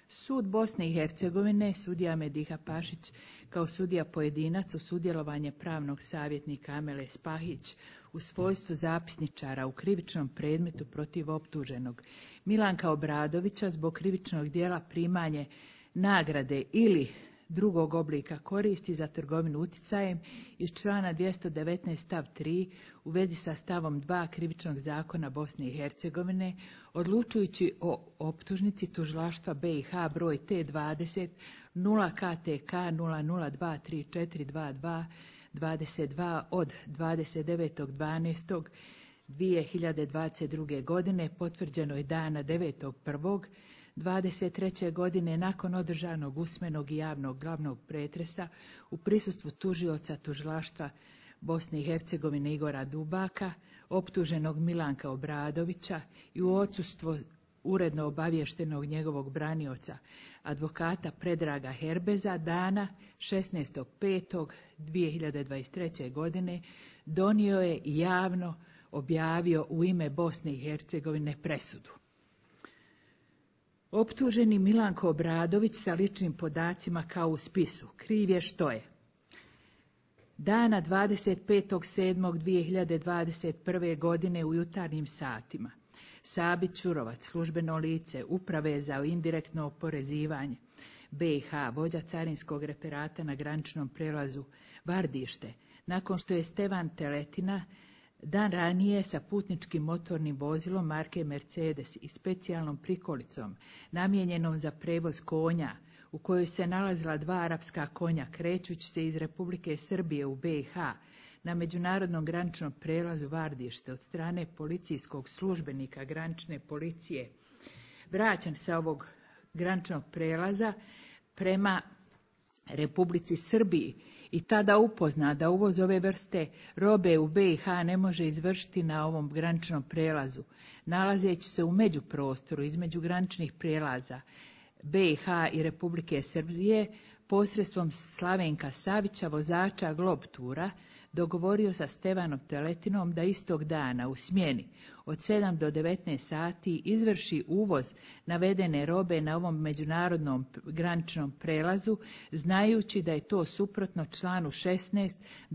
Sud Bosne i Hercegovine, sudija Mediha Pašić kao sudija pojedinac u sudjelovanje pravnog savjetnika Amele Spahić u svojstvu zapisničara u krivičnom predmetu protiv optuženog Milanka Obradovića zbog krivičnog djela primanje nagrade ili drugog oblika koristi za trgovinu uticajem iz člana 219 stav 3 u vezi sa stavom 2 Krivičnog zakona Bosne i Hercegovine, odlučujući o optužnici tužilaštva BiH broj T20 0 KTK 0023422 22 od 29.12.2022. godine, potvrđeno je dana 9.1.23. godine nakon održanog usmenog i javnog glavnog pretresa u prisustvu tužioca tužilaštva Bosne i Hercegovine Igora Dubaka, optuženog Milanka Obradovića i u odsustvu uredno obaviještenog njegovog branioca advokata Predraga Herbeza dana 16.5.2023. godine donio je i javno objavio u ime Bosne i Hercegovine presudu. Optuženi Milanko Obradović sa ličnim podacima kao u spisu kriv je što je dana 25.7.2021. godine u jutarnjim satima Sabit Ćurovac, službeno lice Uprave za indirektno oporezivanje BiH, vođa carinskog referata na graničnom prelazu Vardište, nakon što je Stevan Teletina dan ranije sa putničkim motornim vozilom marke Mercedes i specijalnom prikolicom namijenjenom za prevoz konja u kojoj se nalazila 2 arapska konja krećući se iz Republike Srbije u BiH na međunarodnom graničnom prelazu Vardište od strane policijskog službenika granične policije vraćan sa ovog graničnog prelaza prema Republici Srbiji i tada upozna da uvoz ove vrste robe u BiH ne može izvršiti na ovom graničnom prelazu, nalazeći se u međuprostoru između graničnih prijelaza BiH i Republike Srbije, posredstvom Slavenka Savića, vozača Globtura, dogovorio sa Stevanom Teletinom da istog dana u smjeni od 7 do 19 sati izvrši uvoz navedene robe na ovom međunarodnom graničnom prelazu, znajući da je to suprotno članu 16,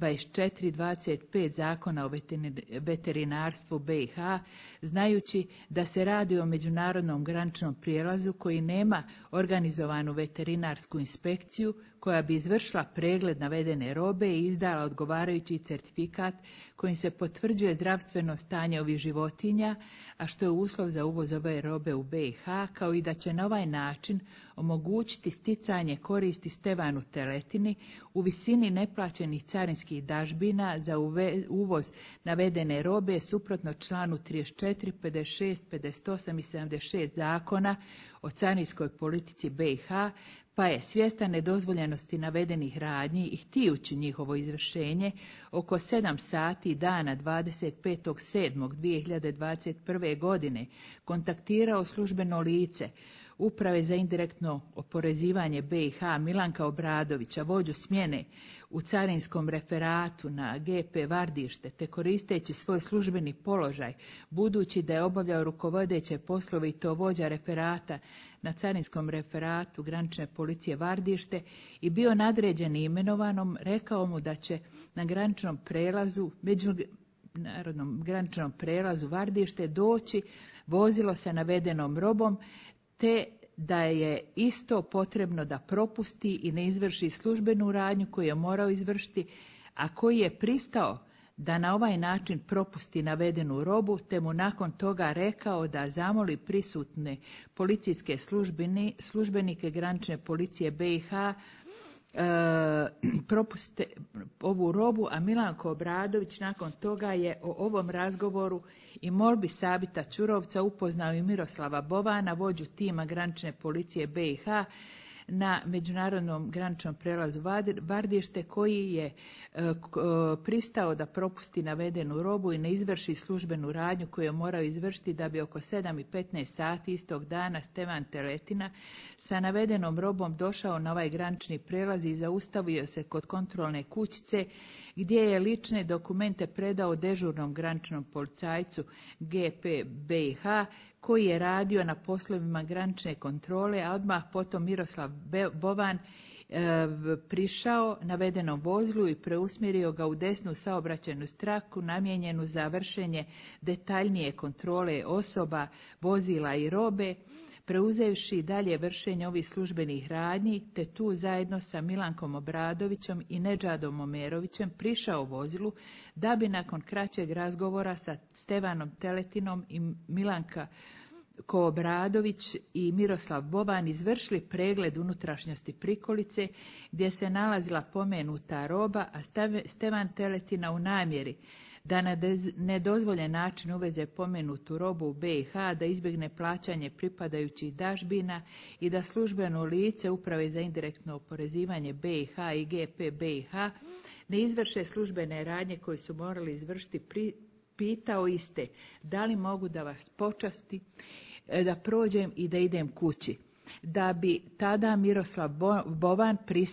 24, 25 Zakona o veterinarstvu BiH, znajući da se radi o međunarodnom graničnom prijelazu koji nema organizovanu veterinarsku inspekciju koja bi izvršila pregled navedene robe i izdala odgovarajući certifikat kojim se potvrđuje zdravstveno stanje ovih životinja, a što je uslov za uvoz ove robe u BiH, kao i da će na ovaj način omogućiti sticanje koristi Stevanu Teletini u visini neplaćenih carinskih dažbina za uvoz navedene robe suprotno članu 34, 56, 58 i 76 Zakona o carinskoj politici BiH, pa je svjestan nedozvoljenosti navedenih radnji i htijući njihovo izvršenje oko 7 sati dana 25.7.2021. godine kontaktirao službeno lice Uprave za indirektno oporezivanje BiH Milanka Obradovića, vođu smjene u carinskom referatu na GP Vardište, te koristeći svoj službeni položaj, budući da je obavljao rukovodeće poslove i to vođa referata na carinskom referatu granične policije Vardište i bio nadređen i imenovanom, rekao mu da će na graničnom prelazu, međunarodnom graničnom prelazu Vardište doći vozilo sa navedenom robom, te da je isto potrebno da propusti i ne izvrši službenu radnju koju je morao izvršiti, a koji je pristao da na ovaj način propusti navedenu robu, te mu nakon toga rekao da zamoli prisutne policijske službenike granične policije BiH propuste ovu robu, a Milanko Obradović nakon toga je o ovom razgovoru i molbi Sabita Ćurovca upoznao i Miroslava Bovana, vođu tima granične policije BiH na međunarodnom graničnom prelazu Vardište, koji je pristao da propusti navedenu robu i ne izvrši službenu radnju koju je morao izvršiti da bi oko 7:15 sati istog dana Stevan Teletina sa navedenom robom došao na ovaj granični prelaz i zaustavio se kod kontrolne kućice gdje je lične dokumente predao dežurnom graničnom policajcu GP BiH koji je radio na poslovima granične kontrole, a odmah potom Miroslav Bovan prišao navedenom vozilu i preusmjerio ga u desnu saobraćajnu traku namijenjenu za vršenje detaljnije kontrole osoba, vozila i robe, preuzevši dalje vršenje ovih službenih radnji, te tu zajedno sa Milankom Obradovićem i Nedžadom Omerovićem prišao vozilu da bi nakon kraćeg razgovora sa Stevanom Teletinom i Milanka Obradović i Miroslav Boban izvršili pregled unutrašnjosti prikolice gdje se nalazila pomenuta roba, a Stevan Teletina u namjeri da na nedozvoljen način uveze pomenutu robu u BiH, da izbjegne plaćanje pripadajućih dažbina i da službeno lice Uprave za indirektno oporezivanje BiH i GP BiH ne izvrše službene radnje koje su morali izvršiti, pitao iste da li mogu da vas počasti, da prođem i da idem kući. Da bi tada Miroslav Bovan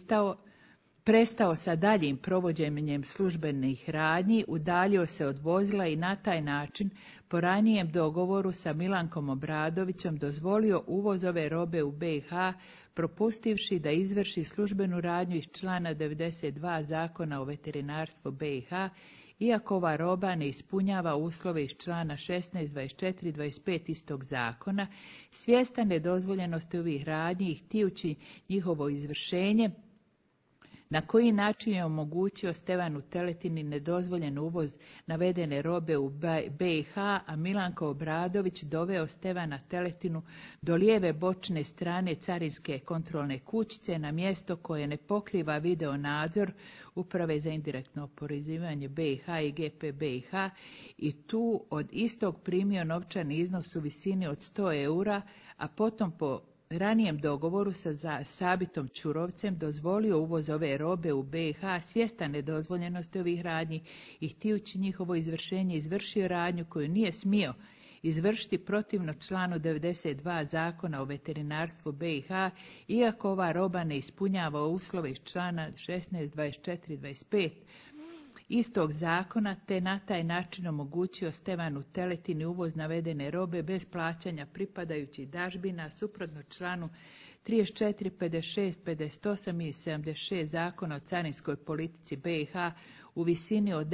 prestao sa daljim provođenjem službenih radnji, udaljio se od vozila i na taj način po ranijem dogovoru sa Milankom Obradovićem dozvolio uvoz ove robe u BiH, propustivši da izvrši službenu radnju iz člana 92 Zakona o veterinarstvu BiH, iako ova roba ne ispunjava uslove iz člana 16, 24 i 25 istog zakona, svjestan nedozvoljenosti ovih radnji i htijući njihovo izvršenje, na koji način je omogućio Stevanu Teletini nedozvoljen uvoz navedene robe u BiH, a Milanko Obradović doveo Stevana Teletinu do lijeve bočne strane carinske kontrolne kućice na mjesto koje ne pokriva video nadzor Uprave za indirektno oporezivanje BiH i GP BiH i tu od istog primio novčani iznos u visini od 100 eura, a potom po ranijem dogovoru sa Sabitom Ćurovcem dozvolio uvoz ove robe u BiH, svjestan nedozvoljenosti ovih radnji i htijući njihovo izvršenje izvršio radnju koju nije smio izvršiti protivno članu 92 Zakona o veterinarstvu BiH, iako ova roba ne ispunjava uslove iz člana 16, 24 i 25 istog zakona, te na taj način omogućio Stevanu Teletini uvoz navedene robe bez plaćanja pripadajućih dažbina suprotno članu 34, 56, 58 i 76 Zakona o carinskoj politici BiH u visini od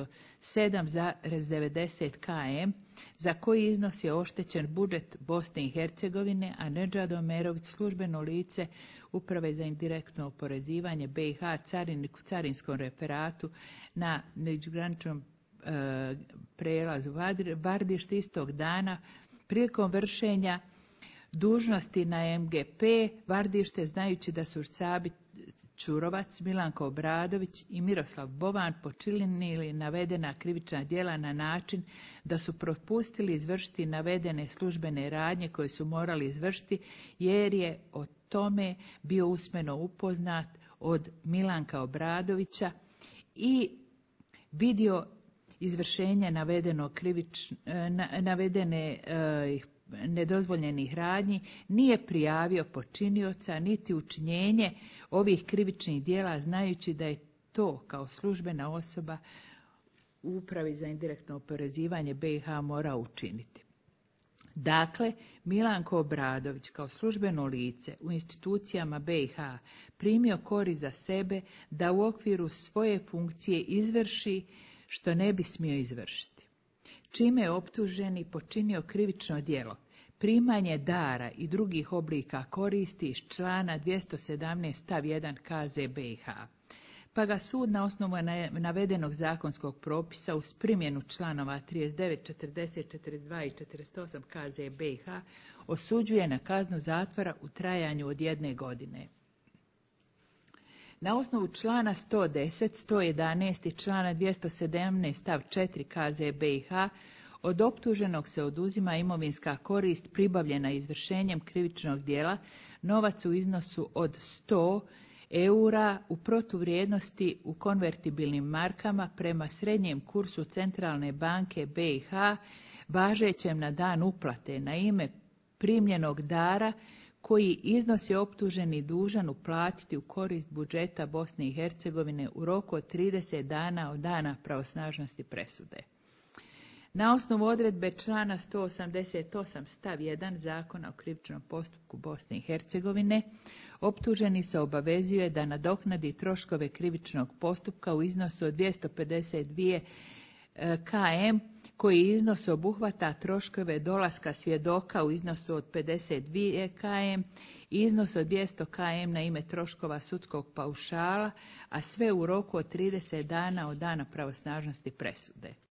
907,90 km, za koji iznos je oštećen budžet Bosne i Hercegovine, a Nedžad Omerović, službeno lice Uprave za indirektno oporezivanje BiH, carinik u carinskom referatu na međugraničnom prelazu Vardište istog dana prilikom vršenja dužnosti na MGP Vardište, znajući da su Sabit Ćurovac, Milanko Obradović i Miroslav Bovan počinili navedena krivična djela na način da su propustili izvršiti navedene službene radnje koje su morali izvršiti, jer je o tome bio usmeno upoznat od Milanka Obradovića i vidio izvršenje navedene nedozvoljenih radnji, nije prijavio počinioca niti učinjenje ovih krivičnih djela, znajući da je to kao službena osoba u Upravi za indirektno oporezivanje BiH morao učiniti. Dakle, Milanko Obradović kao službeno lice u institucijama BiH primio korist za sebe da u okviru svoje funkcije izvrši što ne bi smio izvršiti, čime je optuženi počinio krivično djelo primanje dara i drugih oblika koristi iz člana 217 stav 1 KZ BiH. Pa ga sud na osnovu navedenog zakonskog propisa uz primjenu članova 39, 40, 42 i 48 KZ BiH osuđuje na kaznu zatvora u trajanju od 1 godine. Na osnovu člana 110, 111 i člana 217 stav 4 KZ BiH od optuženog se oduzima imovinska korist pribavljena izvršenjem krivičnog djela, novac u iznosu od 100 eura u protuvrijednosti u konvertibilnim markama prema srednjem kursu Centralne banke BiH, važećem na dan uplate na ime primljenog dara, koji iznos je optuženi dužan uplatiti u korist budžeta Bosne i Hercegovine u roku od 30 dana od dana pravosnažnosti presude. Na osnovu odredbe člana 188 stav 1 Zakona o krivičnom postupku Bosne i Hercegovine, optuženi se obavezuje da nadoknadi troškove krivičnog postupka u iznosu od 252 km, koji iznos obuhvata troškove dolaska svjedoka u iznosu od 52 km, iznos od 200 km na ime troškova sudskog paušala, a sve u roku od 30 dana od dana pravosnažnosti presude.